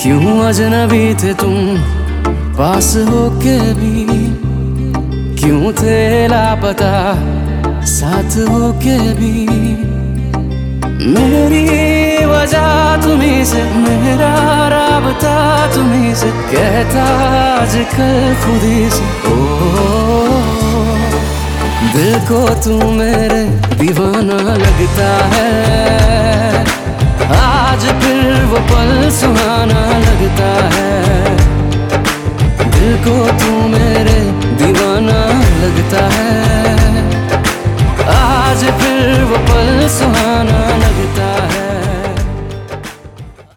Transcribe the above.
क्यों अजनबी थे तुम पास होके भी, क्यों थे लापता साथ होके भी। मेरी वजह तुम्हीं से, मेरा राबता तुम्हीं से, कहता आजकल खुदी से। ओ दिल को तू मेरे दीवाना लगता है, आज फिर वो पल सुहाना लगता है। दिल को तू मेरे दीवाना लगता है, आज फिर वो पल सुहाना लगता है।